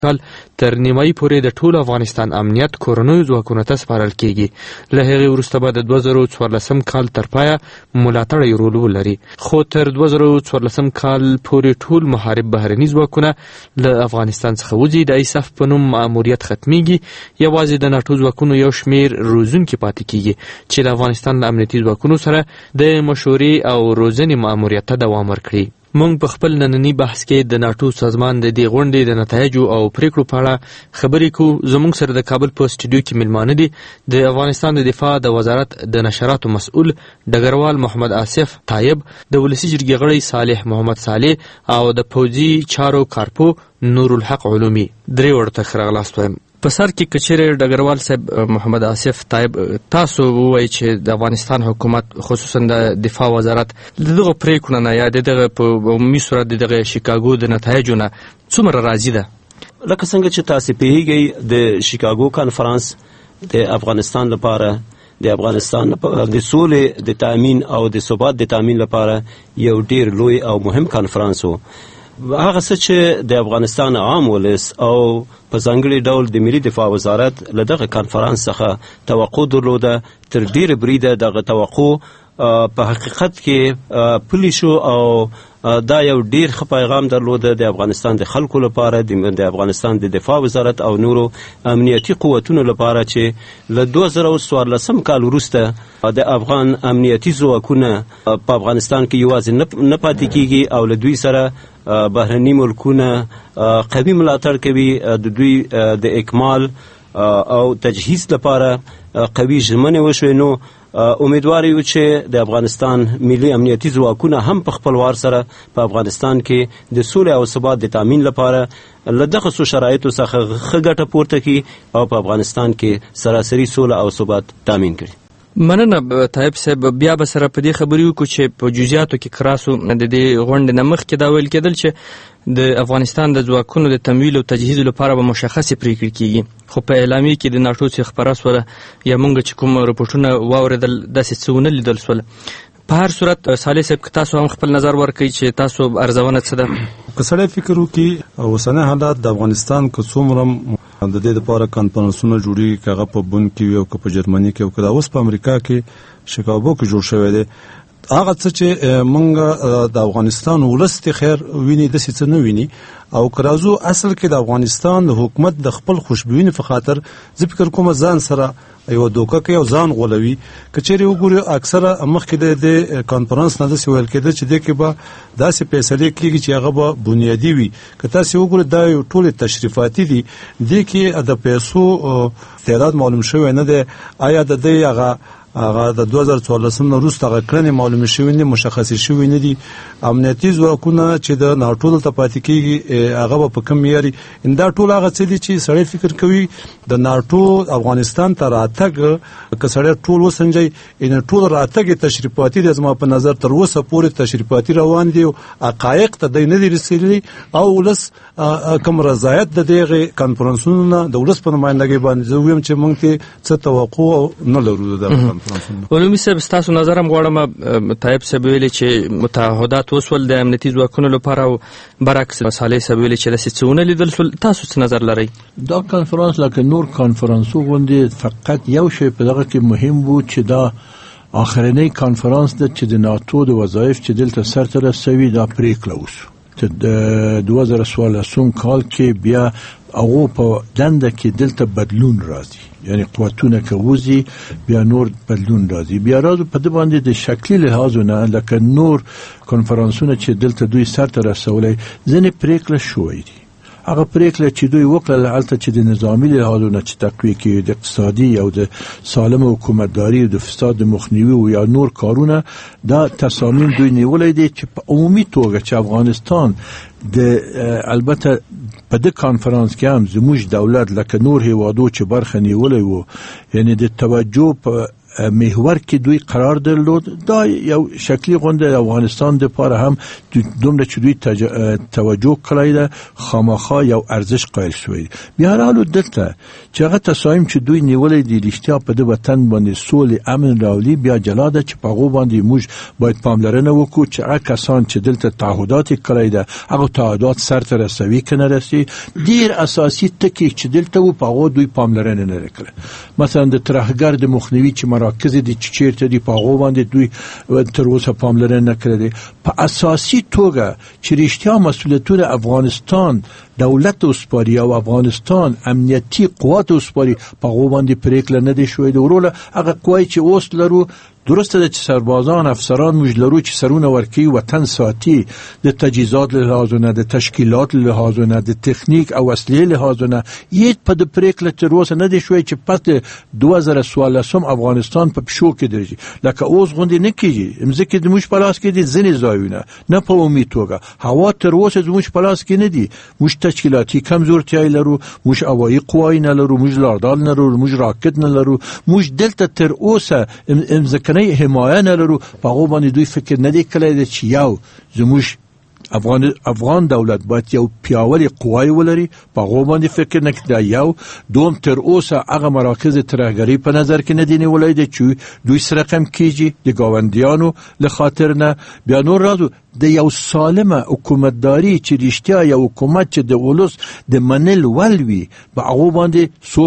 کال تر نیمایي پورې د ټول افغانستان امنیت کورنیو ځواکونو ته سپارل کیږي. له هغې وروسته به د 2014 کال تر پایه ملاتړی رول ولري، خو تر 2014 کال پورې ټول محارب بهرني ځواکونه له افغانستان څخه وځي. د ایساف په نوم ماموریت ختمیږي، یوازې د ناټو ځواکونو یو شمیر روزونکي پاتې کیږي چې د افغانستان له امنیتي ځواکونو سره د مشورې او روزنې ماموریت ته دوام ورکړي. موږ په خپل نننی بحث کې د ناټو سازمان د دې غونډې د نتایجو او پریکړو په اړه خبرې کوو. زموږ سره د کابل په سټوډیو کې میلمانه دي د افغانستان د دفاع د وزارت د نشراتو مسؤل ډګروال محمد آصف طایب، د ولسي جرګې غړی صالح محمد صالح او د پوځي چارو کارپو نور الحق علومي. درې ورته ښه راغلاست وایم. په سر کې کچېرې ډګروال صاحب محمد آصف طایب، تاسو ووایئ چې د افغانستان حکومت خصوصا د دفاع وزارت دغه پریکړو نه یا دغه په عمومي صورت دغه شیکاګو د نتایجو نه څومره راضي ده؟ لکه څنګه چې تاسو پوهیږئ د شیکاګو کانفرنس د افغانستان لپاره د افغانستان د سولې د تامین او د ثبات د تامین لپاره یو ډیر لوی او مهم کانفرنس و. هغه څه چې د افغانستان عام ولس او په ځانګړي ډول د ملي دفاع وزارت له دغه کانفرنس څخه توقع درلوده، تر ډیره بریده دغه توقع په حقیقت کې پلی شو او دا یو ډیر ښه پیغام درلوده د افغانستان د خلکو لپاره، د افغانستان د دفاع وزارت او نورو امنیتي قوتونو لپاره چې له 2014 کال وروسته د افغان امنیتي ځواکونه په افغانستان کې یوازې نه پاتې کیږي او له دوی سره بهرني ملکونه قوي ملاتړ کوي، د دوی د اکمال او تجهیز لپاره قوي ژمنې وشوې. نو امیدوار یو چې د افغانستان ملي امنیتي ځواکونه هم په خپلوار سره په افغانستان کې د سولې او ثبات د تامین لپاره له دغه څو شرایطو څخه ښه ګټه پورته کړي او په افغانستان کې سراسري سوله او ثبات تامین کړي. مننه طایب صاحب. بیا به سره په دې خبرې وکړو چې په جزئیاتو کې کراسو د دې غونډې نه مخکې دا ویل کېدل چې د افغانستان د ځواکونو د تمویل او تجهیز لپاره به مشخصې پریکړې کیږي، خو په اعلامیه کې د ناټو څخه خبره سوله یا موږ چې کوم رپورټونه واورېدل داسې څه ونه لیدل سول. په هر صورت صالح صاحب که تاسو هم خپل نظر ورکړئ چې تاسو ارزونه څه ده؟ که سړی فکر وکړي اوسنی حالات د افغانستان که څومره د دې لپاره کانفرنسونه جوړیږي، که هغه په بون کې وي او که په جرمني کې او که اوس په امریکا کې شیکاګو کې جوړ شوی دی، هغه څه چې موږ د افغانستان ولس ته خیر ویني داسې څه نه ویني. او که راځو اصل کې د افغانستان د حکومت د خپل خوشبوینې په خاطر زه فکر کوم ځان سره یو دوکه کوي او ځان غولوي. که چیرې وګورو اکثره مخکې د کانفرنس نه داسې ویل کېده چې دې کې به داسې فیصلې کېږي چې هغه به بنیادي وي. که تاسې وګورئ دا یو ټول تشریفاتي دي، دې کې د پیسو تعداد معلوم شوی نه دی. آیا د دې هغه د 2014 نه وروسته هغه کړنې معلومې شوې نه، مشخصې شوې نه دي. امنیتي ځواکونه چې د ناټو دلته پاتې کېږي هغه به په کوم معیار دا ټول هغه څه دي چې سړی فکر کوي د ناټو افغانستان ته راتګ که سړی ټول وسنجي ان ټول راتګ تشریفاتي دی. زما په نظر تر اوسه پورې تشریفاتي روان دي او حقایق ته دی نه دي رسېدلي او ولس کوم رضایت د دغه کانفرنسونو نه د ولس په نمایندګۍ باندې زه وایم چې موږ ته څه توقع نه لرو. د علومي صاحب ستاسو نظر هم غواړم. طایب صاحب ویلي چې متعهدات وسول د امنیتي ځواکونو لپاره او برعکس صالح صاحب ویلي چې داسې څه ونه لیدل سول. تاسو څه نظر لرئ؟ دا کانفرنس لکه نور کانفرنسو غوندې فقط یو شی په دغه کې مهم و چې دا آخرنی کانفرنس ده چې د ناتو د وظایف چې دلته سرته رسوي دا پریکړه وشو. د 2014 کال کې بیا هغه په دنده کې دلته بدلون راځي، یعنی قوتونه که وزي بیا نور بدلون راځي. بیا راځو په دې باندې د شکلي لحاظونه لکه نور کانفرنسونه چې دلته دوی سرته رسولي ځینې پریکړه شوې دي. هغه پریکړه چې دوی وکړل هلته چې د نظامي لحاظونه چې تقویه کې د اقتصادي او د سالم حکومتداري او د فساد مخنیوي او یا نور کارونه دا تصامیم دوی نیولای دي چې په عمومي توګه چې افغانستان د البته په دې کانفرنس کې هم زموږ دولت لکه نور هیوادو چې برخه نیولای وو، یعنی د توجه په محور کې دوی قرار درلود. دا یو شکلی غونډه د افغانستان لپاره هم دومره چې دوی توجه کړی ده خامخا یو ارزش قایل شوی. بیا حالو دلته چې هغه تصامیم چې دوی نیولې دي رښتیا په دې وطن باندې سولې امن راولي، بیا جلا ده چې په هغو باندې موږ باید پاملرنه وکړو چې هغه کسان چې دلته تعهدات کړی ده هغه تعهدات سرته رسوي که نه رسي. ډېر اساسي ټکي چې دلته و په هغو دوی پاملرنه نه کړه. مثلا د ترهګر د مخنیوي چې مراکز دي چې چیرته دي په هغو باندې دوی تر اوسه پاملرنه نه کړې. په اساسي توګه چې رښتیا مسؤلیتونه افغانستان دولت وسپاري او افغانستان امنیتي قوات وسپاري په هغو باندې پرېکړه نه دی شوې. د وروله هغه قوای چې اوس لرو درسته ده چې سربازان افسران موږ لرو چې سرونه ورکوي وطن ساتي، د تجهیزات له لحاظونه، د تشکیلات له لحاظونه، د تکنیک او وسلې له لحاظونه هیڅ په د پرېکړه تر اوسه نه دی شوی چې پس د 2014 افغانستان په پښو کې درځي. لکه اوس غوندې نه کېږي، مځکې زموږ په لاس کې دي ځینې ځایونه، نه په عمومي توګه. هوا تر اوسه زموږ په لاس کې نه دي. موږ تشکیلاتي کمزورتیاوې لرو، موږ هوایي قواوې نه لرو، موږ لاردال نه لرو، موږ راکټ نه لرو، موږ دلته تر اوسه ځمکنۍ حمایه نه لرو. په هغو باندې دوی فکر نه دی کړی چې یو زموږ افغان دولت باید یو پیاوړې قوای ولري، په هغو باندې فکر نه کړي. یو دوم تر اوسه هغه مراکز ترهګرۍ په نظر کې نه دي نیولی دی چې دوی سره رقم کیږي د ګاونډیانو له خاطر نه. بیا نور راځو د یو سالمه حکومتداري چې رښتیا یو حکومت چې د ولس د منل ول وي، په هغو باندې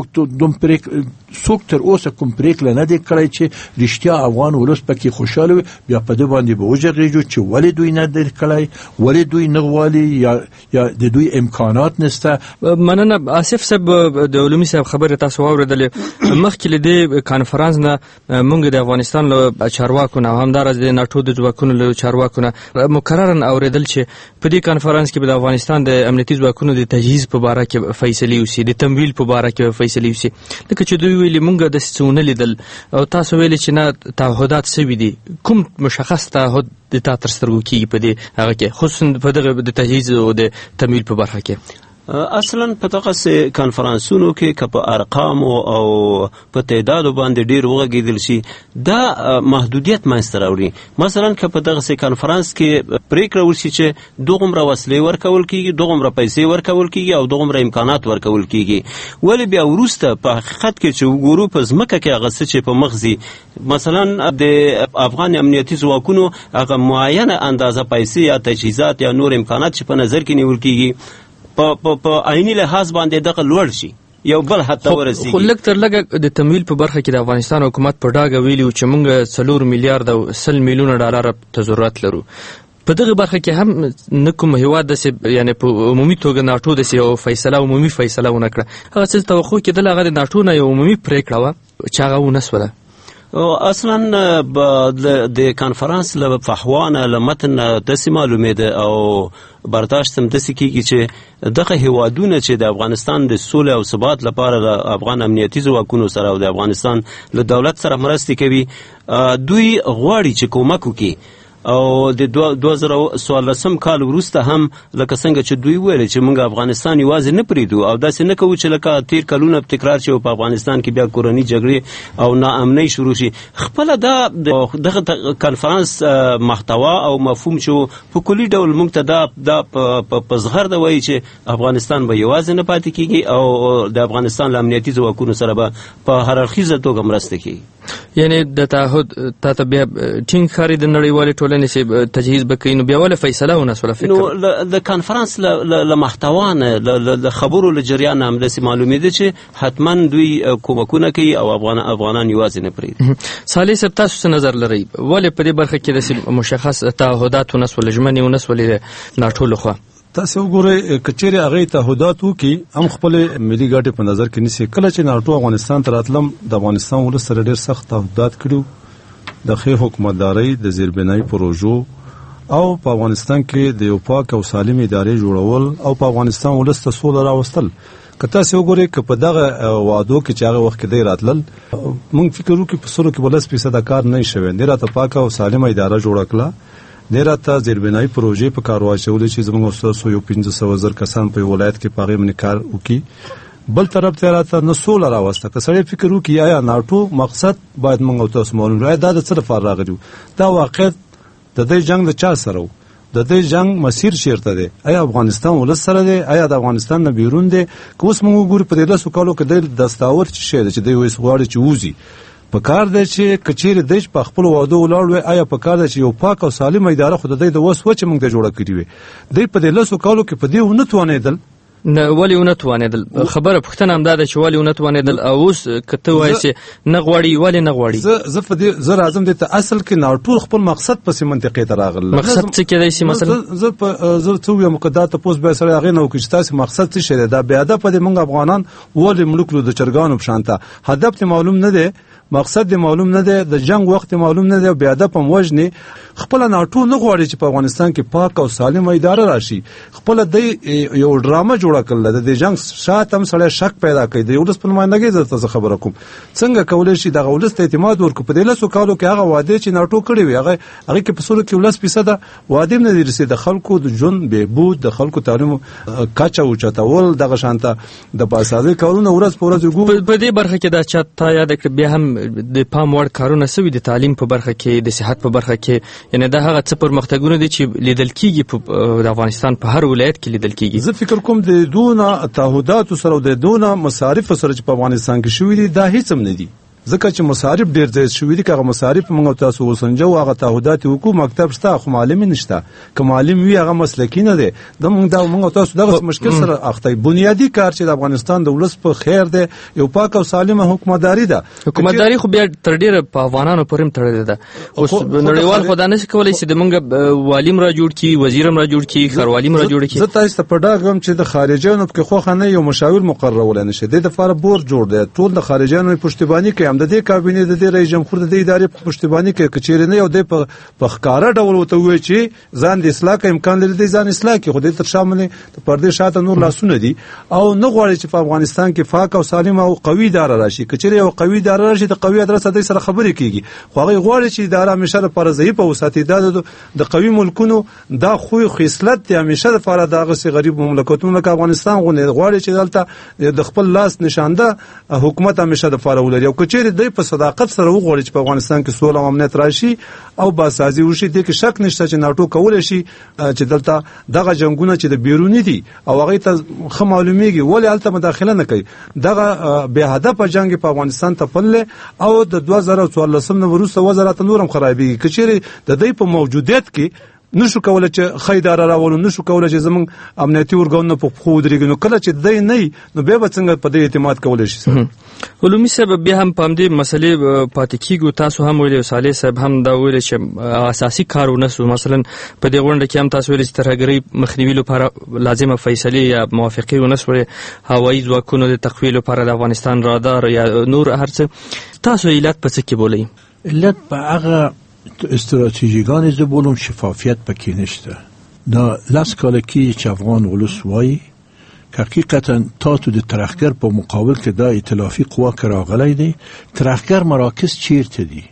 څوک تر اوسه کوم پرېکړه نه دی کړی چې رښتیا افغان ولس پکې خوشحاله وي. بیا په دې باندې به وغږېږو چې ولې دوی نه دی کړی، ولې دوی نه غواړي یا د دوی امکانات نشته. مننه آصف صاحب. د علومي صاحب خبرې تاسو واورېدلې. مخکې له دې کانفرانس نه موږ د افغانستان له چارواکو نه همداراز د ناټو د ځواکونو له چارواکو نه مکررن اوریدل چې په دې کانفرانس کې به د افغانستان د امنیتي ځواکونو د تجهیز په باره کې فیصلې وشي، د تمویل په باره کې فیصلې وشي. لکه چې دوی ویلي موږ داسې څه ونه لیدل او تاسو ویلي چې نه تعهدات سوي دي. کوم مشخص تعهد د تا تر سترګو کېږي په دې هغه کې، خصوصا په دغه د تجهیز او د تمویل په برخه کې؟ اصلا په دغه کانفرانسونو کې که په ارقامو او په تعدادو باندې ډیر وغږیدل شي دا محدودیت منځته راوړي. مثلا که په دغه کانفرانس کې پریکړه وشي چې دغومره وسلې ورکول کیږي، دغومره پیسې ورکول کیږي او دغومره امکانات ورکول کیږي، ولی بیا وروسته په حقیقت کې چې وګورو په ځمکه کې هغه څه چې په مغزي مثلا د افغان امنیتي ځواکونو هغه معینه اندازه پیسې یا تجهیزات یا نور امکانات چې په نظر کې نیول کیږي په عیني لحاظ باندې دغه لوړ شي یو بل حتی ورسیږي. خو لږ تر لږه د تمویل په برخه کې د افغانستان حکومت په ډاګه ویلي چې موږ 4 میلیارډ او 100 میلیونه ډالر ته ضرورت لرو. په دغه برخه کې هم نه کوم هیواد داسې یعنی په عمومي توګه ناټو داسې یو فیصله عمومي فیصله ونه کړه. هغه څه توقع کېدل هغه د ناټو نه یو عمومي پرېکړه وه چې هغه ونه سوله. اصلا د کانفرانس له فحوانه له متن داسې معلومېده او برداشت هم داسې کېږي چې دغه هیوادونه چې د افغانستان د سولې او ثبات لپاره د افغان امنیتي ځواکونو سره او د افغانستان له دولت سره مرستې کوي دوی غواړي چې کومک وکړي. او د 2014 کال وروسته هم لکه څنګه چې دوی ویل چې موږ افغانستان یوازې نه پریږدو او داسې نه کوو چې لکه تیر کلونه تکرار شي او په افغانستان کې بیا کورنۍ جګړې او ناامنۍ شروع شي. خپل دغه کانفرانس محتوا او مفهوم چې په کلي ډول موږ ته دا په زغرده وایي چې افغانستان به یوازې نه پاتې کیږي او د افغانستان له امنیتي ځواکونو سره به په هر اړخیزه توګه مرسته کوي. یعنی د تعهد ته بیا ټینګ ښکاري د نړیوالې ټولنې چې تجهیز به کوي نو بیا ولې فیصله ونه سوله؟ فکر نو د کانفرانس له محتوا نه د خبرو له جریان هم داسې معلومېده چې حتما دوی کومکونه کوي او افغانان یوازې نه پرېږدي. صالح صاحب تاسو څه نظر لرئ؟ ولې په دې برخه کې داسې مشخص تعهدات ونه سوله، ژمنې ونه سولې ناټو لخوا؟ تاسو وګورئ کچېرې هغه تعهدات وکړي هم خپل ملي ګټې په نظر کې نیسي. کله چې ناټو افغانستان ته راتلم د افغانستان ولس سره ډېر سخت تعهدات کړي د ښې حکومتدارۍ د زیربنایي پروژو او په افغانستان کې د یو پاک او سالم ادارې جوړول او په افغانستان ولس ته سوله راوستل. که تاسو وګورئ که په دغه وعدو کې چې هغه وخت کې دی راتلل موږ فکر وکړو په سلو کې 10% کار نه شوی دی راته پاک او سالم اداره جوړه کړه دیراته زیربنایي پروژې په کار واچولې چې زموږ 1500 کسان په ولایت کې پاغې باندې کار وکړي. بل طرف ته راته نه سوله راوسته. که سړی فکر وکړي آیا ناټو مقصد باید موږ او تاسو معلوم وي دا د څه لپاره راغلی دا واقعیت د دې جنگ د چا سره و د دې جنگ مسیر چیرته دی آیا افغانستان ولس سره دی آیا د افغانستان نه بیرون دی که اوس موږ وګورو په دې لسو کالو کې د دستاور چې شی دی چې دوی وایي غواړي چې ووځي په کار دی چې کچېرې دی په خپل واده ولاړ وي آیا په کار دی چې یو پاک او سالم اداره خو د دې د وس و چې موږ ته جوړه کړې وي دوی په دې لسو کالو کې په دې ونه توانېدل نه ولې ونه توانېدل خبره پوښتنه همدا ده چې ولې ونه توانېدل او اوس که ته وایې چې نه غواړي ولې نه غواړي زه راځم دې ته اصل کې ناټو خپل مقصد پسې منطقې ته راغله مقصد څه کېدای شي مثلا زه څه وایم که دا تپوس به سره هغې نه وکړي چې تاسې مقصد څه شی دی دا بې هدفه دی موږ افغانان ولې مړه کړو د چرګانو په شان ته هدف دې معلوم نه دی مقصد دی معلوم نه دی د جنگ وخت معلوم نه دی بیا د پم وجنی خپل ناټو نه غواړي چې په افغانستان کې پاک او سالم اداره راشي خپل د یو ډرامه جوړه کړل د جنگ شاتم سره شک پیدا کړي د ولس په نمائندګۍ زړه خبره کوم څنګه کولای شي د ولس ته اعتماد ورکړي په دې لاسو کالو کې هغه وعده چې ناټو کړی وي هغه کې په سورو کې 10% وعده نه دي رسید خلکو د جون بهبود د خلکو تعلیم کاچا او چتاول دغه شانته د باسازي کارونه ورځ په ورځ وګورو په دې برخه کې دا چاته یاد کړ بیا هم د پام وړ کارونه سوي د تعلیم په برخه کې د صحت په برخه کې یعنی دا هغه څه پرمختګونه دي چې لیدل کیږي د افغانستان په هر ولایت کې لیدل کیږي زه فکر کوم د دونه تعهدات سره د دونه مصارف سره چې په افغانستان کې شوې دي دا هیڅ هم نه دي ځکه چې مصارف ډیر زیات شوې دي که هغه مصارف موږ تاسو وسنجو هغه تعهدات حکومت مکتب شته خو معلم نشته که معلم وي هغه مسلکی نه دی د موږ تاسو دغه مشکل سره اخته بنیادی کار چې د افغانستان د ولس په خیر دی یو پاک او سالمه حکومتداري ده حکومتداري خو بیا تر ډیره په افغانانو پورې تړلې ده اوس نړیوال خو دا نشي کولای چې د موږ والیم را جوړ کی وزیرم را جوړ کی خروالیم را جوړ کی زه تاسو ته په ډاګم چې د خارجيانو په خوخه نه یو مشاور مقررول نشي د لپاره بور جوړ دی ټول د خارجيانو پښتیبانی کوي د دې کابینه د دې رئیس جمهور د ادارې پښتیبانی کوي کچېرې نه یو د په ښکارا ډول وته وي چې ځان د اصلاح کا امکان لري د ځان اصلاح کې خو د تر شامل د پردې شاته نور لاسونه دي او نه غواړي چې په افغانستان کې پاک او سالم او قوي اداره راشي کچېرې یو قوي اداره راشي د قوي اداره سره خبرې کیږي خو هغه غواړي چې اداره همیشه لپاره ضعیف او ساتي د قوي ملکونو دا خو خصلت دی همیشه لپاره دغه سي غریب مملکتونو لکه افغانستان غواړي چې دلته د خپل لاس نشانده حکومت همیشه لپاره ولري او کچېرې د په صداقت سره وغواړي چې په افغانستان کې سوله او امنیت راشي او باسازي وشي د کې شک نشته چې ناټو کولای شي چې دلته دغه جنگونه چې د بیرونی دي او هغه ته خه معلومیږي ولې الته مداخله نه کوي دغه به هدف جنگ په افغانستان ته پله او د 2014 نه وروسته وزارت نورم خرابېږي کچېرې د دې په موجودیت کې نشو کولای چې خیدار راولو نشو کولای چې زمونږ امنیتي ورګونو په خو درېږي نو کله چې دای نه نو به څنګه په دې اعتماد کولای شي علومي سبب بیا هم پام دې مسلې پاتې کیږي تاسو هم ویل صالح صاحب هم دا ویل چې اساسي کارونه سو مثلا په دې غونډه کې هم تاسو ویل چې ترهګرۍ مخنیوي لپاره لازمه فیصله یا موافقه ونسوي هوایي ځواکونو د تقویل لپاره د افغانستان رادار یا نور هرڅه تاسو علت په څه کې بولئ علت په هغه استراتیژیگان از بولم شفافیت پکی نشته دا لاس کالکی چې افغان ولس وای که حقیقتا تا تو د ترخگر په مقابل که دا ائتلافی قوا کراغلی دی ترخگر مراکز چیرته دی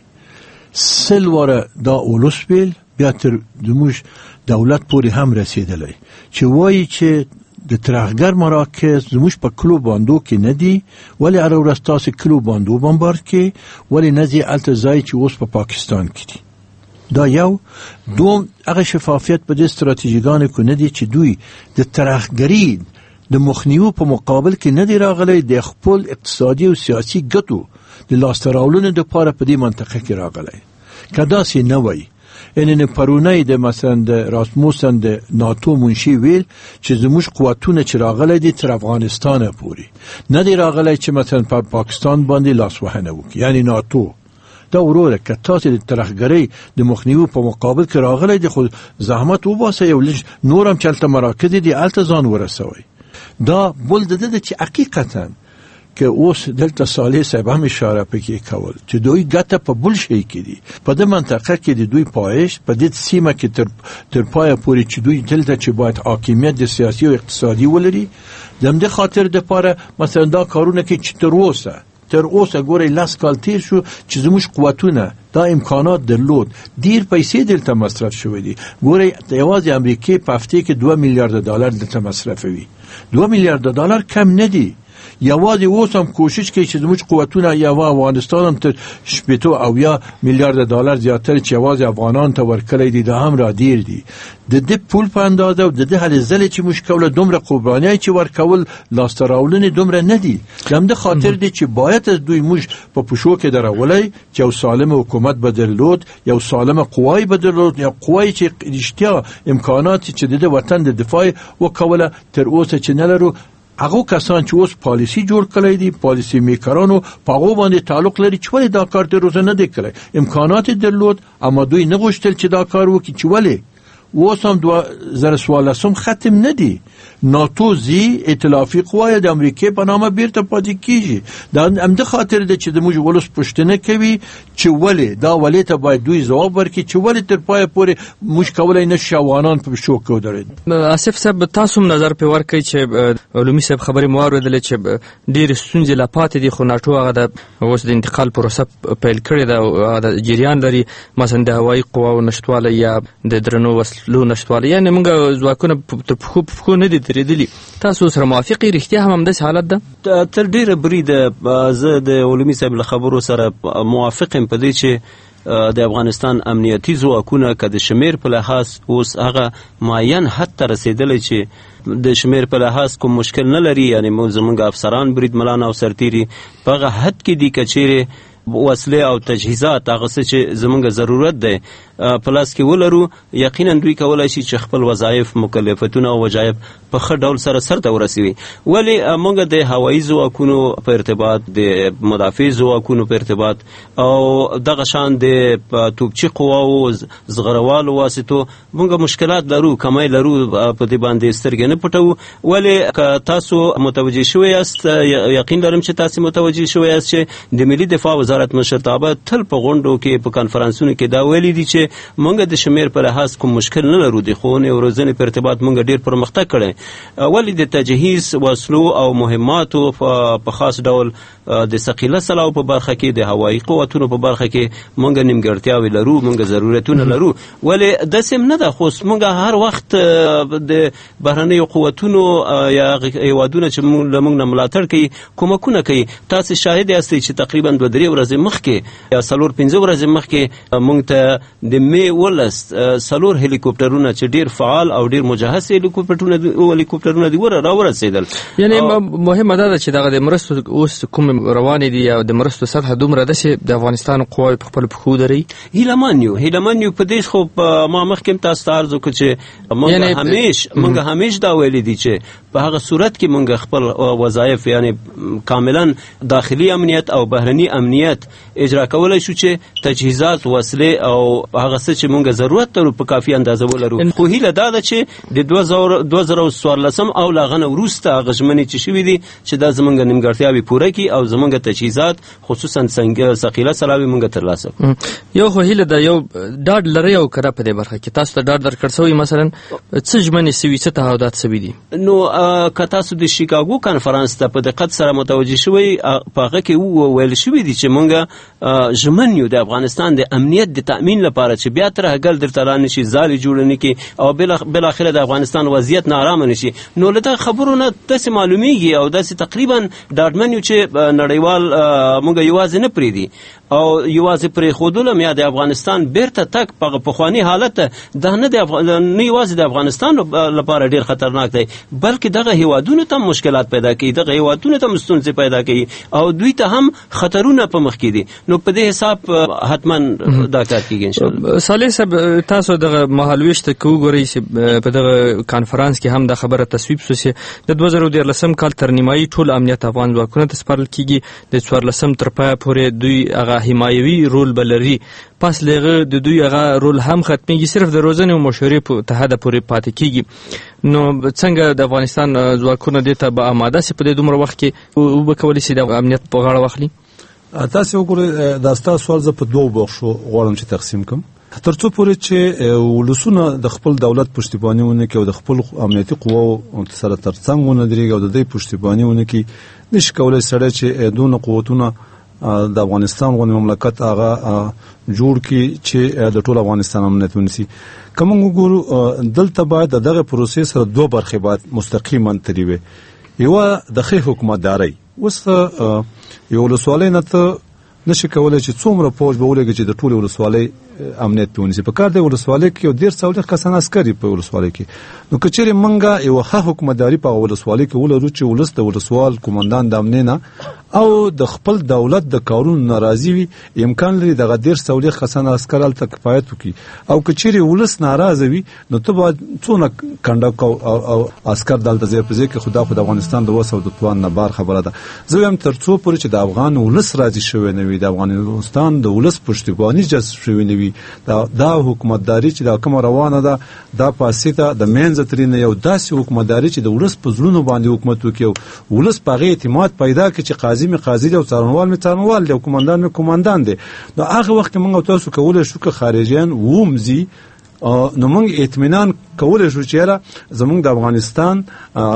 سلواره دا ولس بیل بیا تر دموش دولت پوری هم رسیدلی چې وای چې د ترخگر مراکز زموش په کلو باندو کې ندی ولی اره ورستاس کلو باندو بمبارد کې ولی نزی التزای چې اوس په پاکستان کې دی دا یو دوم هغه شفافیت په دې استراتیژیګانو کې ندی چې دوی د ترخګری د مخنیو په مقابل کې ندی راغلی د خپل اقتصادي او سیاسي ګټو د لاستراولونو د پاره په دې منطقه کې راغلی کدا سي نه وای ان پرونی د مثلا د راسموسن د ناتو منشي ویل چې زموږ قوتونه چې راغلي دي تر افغانستان پوري نه دی راغلی چې مثلا په پاکستان باندې لاس وهنه وکړي یعنی ناتو دا وروره که تاسو د ترخګری د مخنیوي په مقابل کې راغلی دي خو زحمت وباسه یو لږ نورم چلته مراکز دي الته ځان ورسوي دا بول د چې حقیقتا که اوس دلته صالح صاحب هم اشاره پکې کول چې دوی ګټه په بل شي کې دي په دې منطقه کې د دوی پایش په دې سیمه کې تر پای پورې چې دوی دلته چې باید حاکمیت د سیاسي او اقتصادي ولري دمده خاطر د پاره مثلا دا کارونه کې چې تر اوسه ګوري لاس کال تیر شو چې زموږ قوتونه دا امکانات درلود ډیر پیسې دلته مصرف شوې دي ګوري یوازې امریکا په هفته کې 2 میلیارډ ډالر دلته مصرفوي 2 میلیارډ ډالر کم نه دي یوازې اوس هم کوشش کوي چې زموږ قوتونه یوه افغانستان هم تر 80 میلیارد دلار زیاتر چې یوازې افغانان ته ورکړی دي دا هم را ډیر دي. د دې پول په اندازه او د دې هلې ځلې چې موږ کوله دومره قربانۍ چې ورکول لاسته راوړنې دومره نه دي. د همدې خاطر دی چې باید از دوی موږ په پښو کې درولی چې یو سالم حکومت به درلود، یو سالم قوای به درلود، یا قوای چې رښتیا امکانات چې د وطن د دفاع وکوله تر اوسه چې نه لرو. هغه کسان چې اوس پالیسی جوړ کړی دي، پالیسی میکرانو په هغو باندې تعلق لري چې ولې دا کار تر اوسه نه دی کړی. امکانات درلود اما دوی نه غوښتل چې دا کار وکړي. چې ولې اوس هم 2014 ختم نه دی. ناتو زی ائتلافي قوای د امریکای په نامه بیرته پاتې کیږي. دا همدې خاطر دی چې د موږ ولس پوښتنه کوي چې ولې دا ولې ته باید دوی ځواب ورکړي چې ولې تر پایه پورې موږ کولای نه شو افغانان په شو کې ودرېد. آصف صاحب تاسو هم نظر په ورکړئ چې علومي صاحب خبرې مو واورېدلې چې ډېرې ستونزې لا پاتې دي، خو ناټو هغه د اوس د انتقال پروسه پیل کړې ده او د جریان لري، مثلا د هوایي قواو نشتوالی یا د درنو وسلو نشتوالی، یعنې موږ ځواکونه تر پښو نه دي درېدلي. تاسو سره موافقې رښتیا هم همداسې حالت ده؟ تر ډېره بریده زه د علومي صاحب له خبرو سره موافق یم په دې چې د افغانستان امنیتي ځواکونه که د شمیر په لحاظ اوس هغه معین حد ته رسېدلی چې د شمیر په لحاظ کوم مشکل نه لري، یعنې زموږ افسران بریدملان او سرتیري په هغه حد کې دي که چیرې وسلې او تجهیزات هغه څه چې زموږ ضرورت دی په لاس کې ولرو، یقینا دوی کولی شي چې خپل وظایف، مکلفتونه او وظایف په ښه ډول سرته ورسوي. ولې موږ د هوایي ځواکونو په ارتباط، د مدافع ځواکونو په ارتباط او دغه شان د توپچي قواو زغروالو واسطو موږ مشکلات لرو، کمی لرو، په دې باندې سترګې نه پټوو. ولې که تاسو متوجه شوی یاست، یقین لرم چې تاسو متوجه شوی یاست چې د ملي دفاع وزارت مشرتابه تل په غونډو کې، په کانفرنسونو کې دا ویلي دي چې موږ د شمیر په لحاظ کوم مشکل نه لرو، د ښوونې او روزنې په ارتباط موږ ډیر پرمختګ کړی. ولې د تجهیز، وسلو او مهماتو په خاص ډول د ثقیله سلاحو په برخه کې، د هوایي قوتونو په برخه کې موږ نیمګړتیاوې لرو، موږ ضرورتونه لرو. ولې داسې نه ده، خو موږ هر وخت د بهرنیو قوتونو یا هیوادونه چې موږ نه ملاتړ کوي کومکونه کوي. تاسو شاهد یاستئ چې تقریبا 2-3 ورځې مخکې یا 4-5 ورځې مخکې موږ ته د می 4 هلیکوپټرونه چې ډیر فعال او ډیر مجهز هلیکوپټرونه دي راورسېدل. یعنی مهمه ده چې دغه د مرستو اوس کوم روانې دي او د مرستو سطح دومره ده چې د افغانستان قواوې په خپل پښو دري. هیلمان یو په دې خو ما مخکې تاسو ته عرض وکړ چې موږ همیش دا ویلي دي چې په هغه صورت کې موږ خپل وظایف، یعنی کاملا داخلي امنیت او بهرني امنیت اجرا کولای شو چې تجهیزات، وسلې او هغه څه چې موږ ضرورت لرو په کافي اندازه ولرو. خو هیله دا ده چې د 2014 او لاغنه وروسته هغه ژمنې چې شوي دي چې دا زموږ نیمګړتیاوې پوره کړي او زموږ تجهیزات خصوصا ثقیله سلاحي موږ ترلاسه کړو. یو خو هیله ده، یو ډاډ لري او کړه په دې برخه کې تاسو ته ډاډ درکړ شوی، مثلا څه ژمنې سوي، څه تعهدات سوي دي؟ نو که تاسو د شیکاګو کانفرنس ته په دقت سره متوجه شوي، په هغه کې وویل شوي دي چې موږ ژمن یو د افغانستان د امنیت د تأمین لپاره چې بیا تر هغه در لاندې شي، ځالې جوړ نه کړي او بالاخره د افغانستان وضعیت نارامه نشي. نو له دغه خبرو نه داسې معلومیږي او داسې تقریبا ډاډمن یو چې نړیوال موږ یوازې نه پرېږدي او یوازې پرېښودل هم یا د افغانستان بیرته تګ په پخواني حالت ده نه یوازې د افغانستان لپاره ډېر خطرناک دی، بلکې دغه هیوادونو ته مشکلات پیدا کوي، دغه هیوادونو ته ستونزې پیدا کوي او دوی ته هم خطرونه په مخ کې دي. نو په دې حساب حتما دا کار کېږي انشاءالله. صالح صاحب، تاسو دغه مهالویش ته وګورئ چې په دغه کانفرنس کې هم دا خبره تصویب شوه چې د 2013 کال تر نیمایي ټول امنیت افغان ځواکونو ته سپارل کېږي. د 14 تر پایه پورې دوی هغه حمایوي رول بلري، پس لغه د دوی هغه رول هم ختمېږي، صرف د روزنې او مشورې په تحت پورې پاتې کېږي. نو څنګه د افغانستان ځواکونه دې ته به آماده سي په دې دومره وخت کې وکولی شي د امنیت په غاړه واخلي؟ تاسو وګورئ، دا ستاسو سوال زه په 2 برخو غواړم چې تقسیم کړم. ترڅو پورې چې ولسونه د خپل دولت پشتیبانی ونه کوي او د خپل امنیتي قواو سره ترڅنګ ونه درېږي او د دې پشتیبانی ونه کوي، نشي کولای سره چې دونه قوتونه د افغانستان غونې مملکت هغه جوړ کی چې د ټول افغانستان امنیت ونیسي. کوم وګورو دلته باید دغه پروسې سره 2 برخې باید مستقیما تری وي. یو د ښه حکومتداري. اوس یو ولسوالۍ نه ته نشي کولای چې څومره فوج به ولګي چې د ټولې ولسوالۍ امنیت په ونیسي. په کار د ولسوالۍ کې یو 150 کسان عسکري په ولسوالۍ کې. نو که چېرې موږ یو ښه حکومتداري په ولسوالۍ کې ولرو چې ولس د ولسوال قومندان د امنیت نه او د خپل دولت د کارونو ناراضي وي، امکان لري دغه 150 کسان عسکر هلته کفایت وکړي. او که چېرې ولس ناراضه وي نو ته باید څونه کنډک او عسکر دلته ځای په ځای کې. خدا خو د افغانستان د وس او د توان نه بار خبره ده. زه وایم تر څو پورې چې د افغان ولس راضي شوی نه وي، د افغانستان د ولس پشتیباني جذب شوی نه وي، دا حکومتداري چې دا کوم روانه ده دا پاسیته د منځ ترینه یو داسې حکومتداري چې د ولس په زړونو باندې حکومت وکړي، ولس په هغه اعتماد پیدا کړي چې قاضي می قاضي دی او څارنوال می څارنوال دی او قومندان می قومندان دی. نو هغه وخت موږ تاسو کولای شو که خارجيان وومزي نو موږ اطمینان کولای شو چې زموږ د افغانستان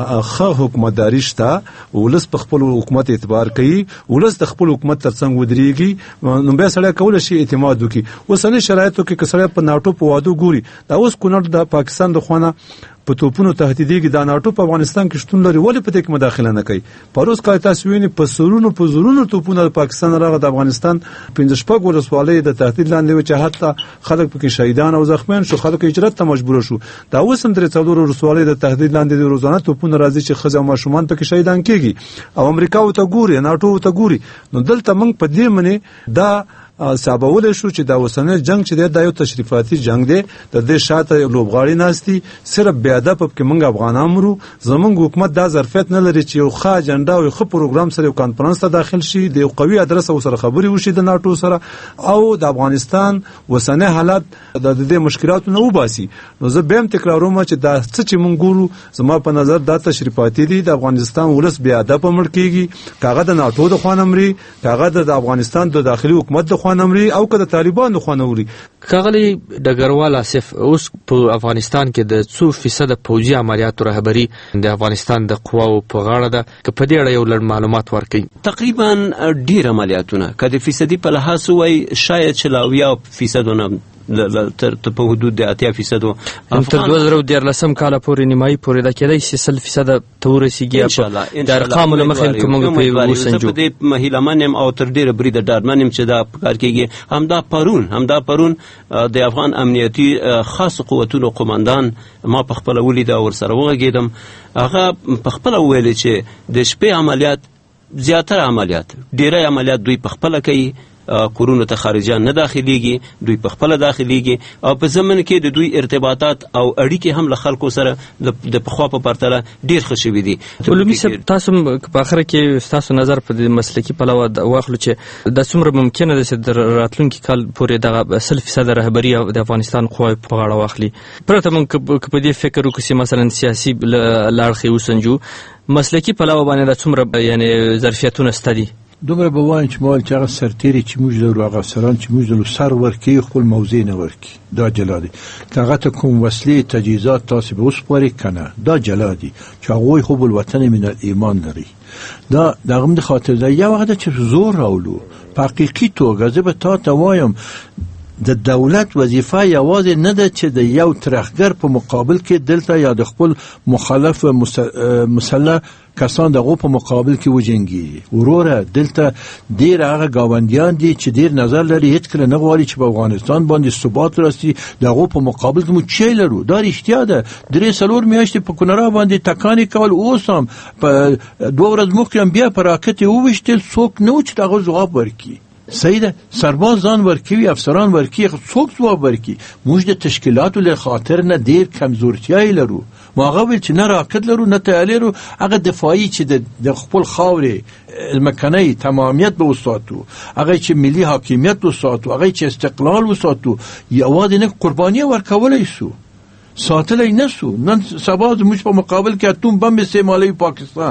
ښه حکومتداري شته، ولس په خپل حکومت اعتبار کوي، ولس د خپل حکومت ترڅنګ ودرېږي، نو بیا سړی کولای شي اعتماد وکړي. اوسنۍ شرایطو کې که سړی په ناټو په وادو ګوري، دا اوس کونړ د پاکستان د خوانه په توپونو تهدیدېږي، دا ناټو په افغانستان کې شتون لري، ولې په دې کې مداخله نه کوي؟ پروس کله تاسو وینئ په سرونو په زرونو توپونه د پاکستان راغله د افغانستان 15 ولسوالۍ د تهدید لاندې و چې حتی خلک پکې شهیدان او زخمیان شو، خلک هجرت ته مجبور شو. دا اوس هم 3 ولسوالۍ د تهدید لاندې د روزانه توپونه راځي چې ښځې او ماشومان پکې شهیدان کېږي. او امریکا ته ګوري، ناټو ته ګوري. نو دلته موږ په دې منې دا ثابتول شو چې دا اوسنۍ جنگ چې دی دا یو تشریفاتي جنگ دی، د دې شاته لوبغاړي ناستي، صرف بې ادب کې موږ افغانان مرو. زموږ حکومت دا ظرفیت نه لري چې یو ښه اجنډا او ښه پروګرام سره یو کانفرنس ته داخل شي، د یو قوي ادرس سره خبرې وشي د ناټو سره او د افغانستان اوسنۍ حالت د دې مشکلاتو نه وباسي. نو زه به هم تکراروم چې دا څه چې موږ ګورو زما په نظر دا تشریفاتي دي. د افغانستان ولس بې ادب مړ کېږي، کاغه د ناټو د خوان امري، کاغه د افغانستان د داخلي حکومت د خوانمري او که د طالبانو خوانوري. کاغلی ډګروال آصف، اوس په افغانستان کې د 2% پوځي عملیاتو رهبری د افغانستان د قواو په غاړه ده، که په دې اړه یو لړ معلومات ورکړي. تقریبا ډیر عملیاتونه که د فیصدي په لحاظ وای شاید 40% تر په حدود د 80% تر 2013 کال پورې نیمایي پورې د کېدای شي 100% ته ورسیږي. د ارقامو له مخې کومه په وسنجو د مهیلمنم او تر ډیره برید ډارمنم چې دا کار کېږي. همدا پرون د افغان امنیتي خاص قوتونو قومندان ما په خپل ولید او سره وغږیدم، هغه په خپل ویل چې د شپې عملیات زیاتره عملیات ډیره عملیات دوی په خپل کوي، کورونو ته خارجيان نه داخليږي، دوی په خپل داخليږي او په زمن کې د دوی ارتباطات او اړیکې هم له خلکو سره د پخوا په پرتله ډیر ښه شوي دي. ولومي صاحب، تاسو په اخر کې تاسو نظر په مسلکي پلوه واخلو چې د څومره ممکنه ده چې د راتلونکي کال پورې دغه 100% رهبری د افغانستان قوی په غاړه واخلي. پرته موږ په دې فکر وکړو چې مثلا سیاسي لاړخي وسنجو، مسلکي پلوه باندې د څومره یعنی ظرفیتونه ستدي؟ دومره به وایم چې مال چې هغه سرتیري چې موږ لرو، هغه افسران چې موږ لرو سر ورکوي، خپل موضع نه ورکوي، دا جلا دي. که هغه ته کوم وسلې تجهیزات تاسو به وسپارئ که نه، دا جلا دي چې هغوی خو الوطن من الایمان لري. دا د هغه د خاطر ده یو وخت چې زور راولو په حقیقي توګه. زه به تا ته وایم د دولت وظیفه یوازې نه ده چې د یو ترخګر په مقابل کې دلته یا د خپل مخالف مسلح کسان دغه په مقابل کې وجنګي. وروره دلته ډیر هغه گاونډیان دي چې ډیر نظر لري، هیڅ کله نه غواړي چې په افغانستان باندې ثبات راسي، دغه په مقابل کې مو چی لرو. دا رښتیا ده. 3 میاشتې په کونړا باندې تکانې کول، اوس هم په 2 ورځې مخکې بیا په راکټ وویشتل، څوک نه و چې دغه ځواب ورکړي. سیده سرباز ځان ورکوي، افسران ورکوي، څوک ځواب ورکوي. موږ د تشکیلاتو له خاطر نه ډیر کمزورتیای لرو. ما غوښتل چې نه راکټ لرو نه تیاری لرو، هغه دفاعي چې د خپل خاورې المکنۍ تمامیت به وساتو، هغه چې ملي حاکمیت وساتو، هغه چې استقلال وساتو، یوازې نه قرباني ورکولای شو، ساتلای نه شو. نن سبا زموږ په مقابل کې اتوم بم استعمالوي پاکستان.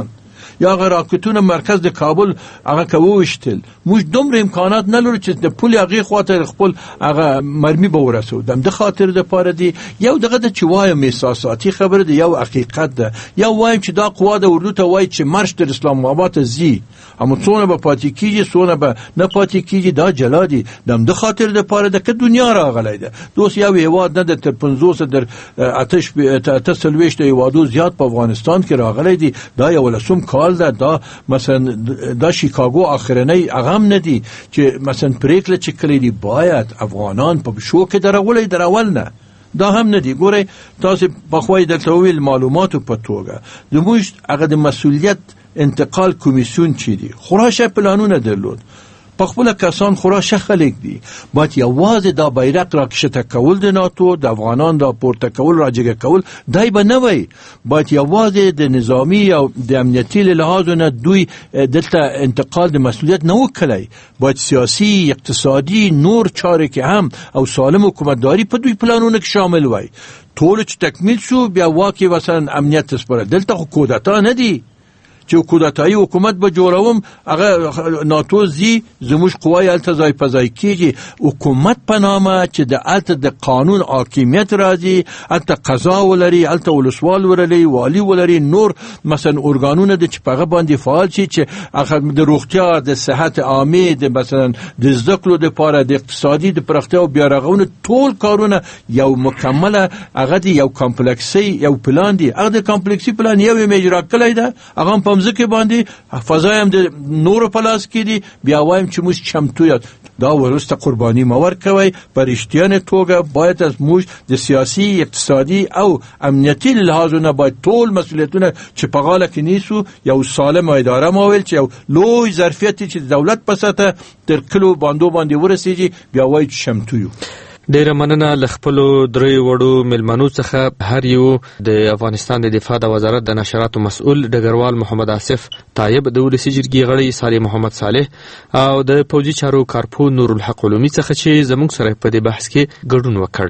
یا هغه راکټونه مرکز د کابل هغه کووشتل موږ دومره امکانات نه لرو چې د پولي هغه خاطر خپل هغه مرمي به ورسو د خاطر د پاره دی یو دغه د چوایم احساساتي خبره دی یو حقیقت ده یو وایم چې دا قوا د اردو ته وای چې مرش در اسلام آباد زی اما څونه به پاتې کیږي څونه به نه پاتې کیږي دا جلا دي د خاطر د پاره د دنیا راغلی ده دوس یو هیواد نه د تر 50 در آتش تسلويشت هیوادو زیات په افغانستان کې راغلی دي دا یو لسم کال ده دا مثلا دا شیکاگو اخرنی اغم ندی چې مثلا پریکړه چې کړې دي باید افغانان په شو کې درولې درول نه دا هم ندی ګوره تاسو په خوای د تویل معلوماتو په توګه د موږ هغه د مسؤلیت انتقال کمیسیون چي دي خراشه پلانونه درلود په خپل کسان خراشه خلک دي باید یوازې دا بیرق را کښته کول د ناتو د افغانان دا پورته کول راجګه کول دای به نه وي باید یوازې د نظامی او د امنیتي لحاظونه دوی دلته انتقال د مسؤلیت نه وکړي باید سیاسي اقتصادي نور چارې کې هم او سالم حکومتداري په دوی پلانونو کې شامل وي ټول چې تکمیل شو بیا واکه مثلا امنیت سپاره دلته خو کودتا نه دي چې کودتایی حکومت به جوړوم هغه ناتو زی زموږ قوای التزای پزای کیږي حکومت په نامه چې د الته د قانون حاکمیت راځي الته قضا ولري الته ولسوال ولري والی ولري نور مثلا ارګانونه د چې په باندې فعال شي چې هغه د روغتیا د صحت عامه د مثلا د ذکر د پاره د اقتصادي د پرختیا او بیا رغونه ټول کارونه یو مکمله هغه دی یو کمپلیکسي یو پلان دی هغه د کمپلیکسي پلان یو اجرا کړی دا هغه ځکه باندې فضایم د نور په لاس کې دي بیا وایم چې موږ چمتو یاد دا ورسته قرباني مور کوي پر اشتیان توګه باید از موږ د سیاسي اقتصادي او امنیتي لحاظونه باید ټول مسؤلیتونه چې په غاړه کې نیسو یو سالم اداره ماویل چې یو لوی ظرفیت چې دولت په ساته تر کلو باندې ورسیږي بیا وای چمتو یو ډیره مننه ل خپل درې وړو ملمنو څخه هر یو د افغانستان د دفاع د وزارت د نشراتو مسؤل ډګروال محمد آصف طایب د ولسی جرګې غړی صالح محمد صالح او د پوجي چارو کارپو نور الحق علومي څخه چې زموږ سره په دې بحث کې ګډون وکړ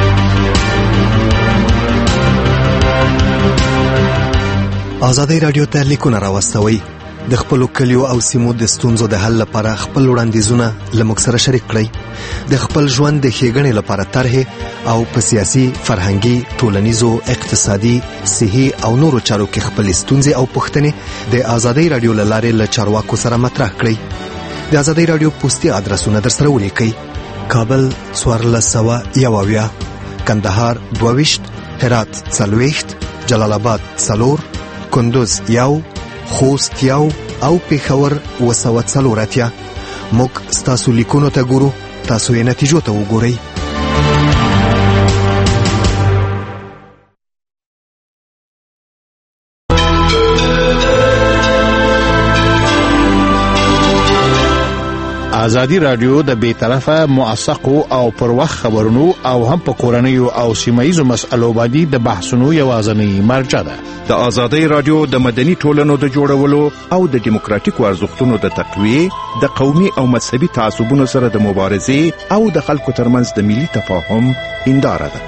آزادی رادیو ته لیکونه راوستوي د خپل کلیو او سیمو د ستونزو د حل لپاره خپل وړاندیزونه لمک سره شریک کړئ د خپل ژوند د ښېګڼې لپاره طرحې او په سیاسي فرهنګي ټولنیزو اقتصادي صحي او نورو چارو کې خپل ستونزې او پوښتنې د آزادی رادیو له لارې له چارواکو سره مطرح کړئ د آزادی رادیو پوسټي ادرسونه درسره ولیکئ کابل 1401 کندهار 22 هرات 40 جلال آباد 4 کندوز 1 خوست 1 او پېښور 240 موږ ستاسو لیکونو ته ګورو تاسو یې نتیجو ته وګورئ آزادی رادیو د بیطرفه موثقو او پر وخت خبرونو او هم په کورنیو او سیمایي مسألو باندې د بحثونو یوازینی مرجع ده د آزادی رادیو د مدني ټولنو د جوړولو او د دیموکراتیکو ارزښتونو د تقویه د قومي او مذهبي تعصبونو سره د مبارزې او د خلکو ترمنځ د ملي تفاهم هنداره ده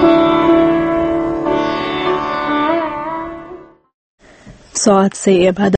ساعت 3 بعد